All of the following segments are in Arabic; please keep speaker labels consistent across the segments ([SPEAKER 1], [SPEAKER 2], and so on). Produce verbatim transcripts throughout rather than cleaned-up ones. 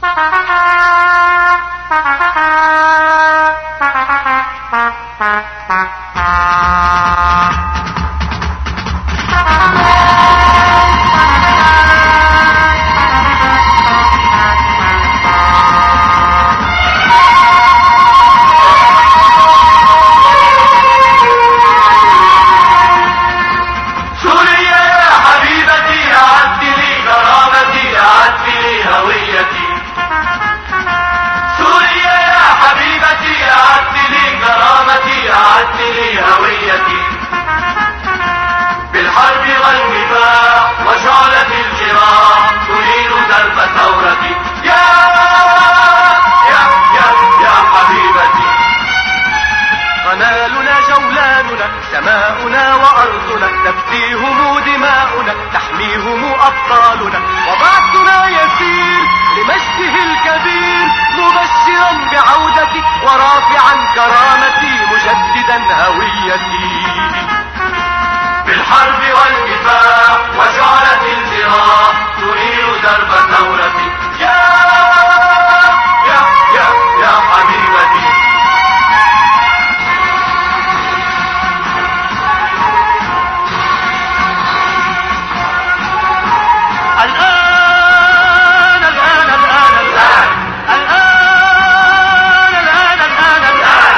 [SPEAKER 1] سماؤنا وأرضنا تفديهم دماؤنا تحميهم أبطالنا وبعثنا يسير لمجده الكبير مبشرا بعودتي ورافعا كرامتي مجددا هويتي
[SPEAKER 2] بالحرب والكفاح وشعلة الجراح تنير درب ثورتي يا يا يا يا حبيبتي.
[SPEAKER 1] الآن الآن الآن الآن الآن الآن الآن الآن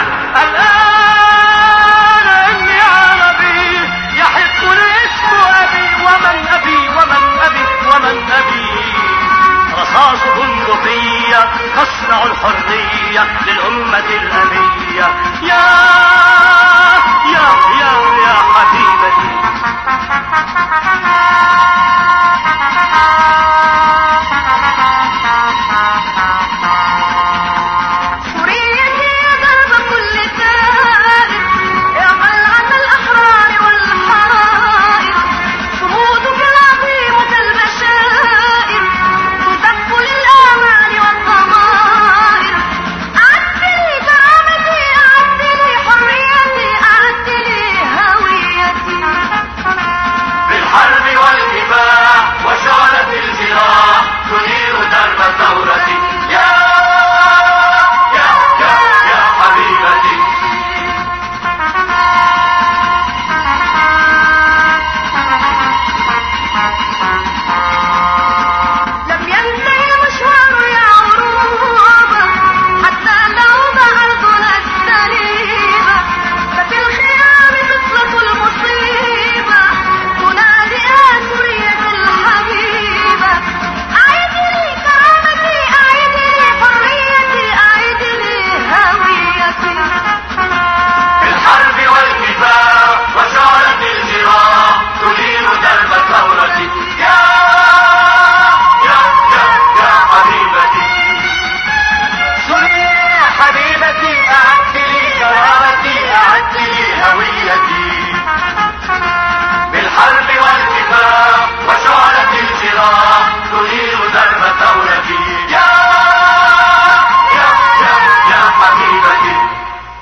[SPEAKER 1] الآن إني عربي يحقني اسم أبي ومن أبي ومن أبي ومن أبي رصاص بندقية تصنع الحرية للأمة الأبية يا يا يا يا حبيبتي.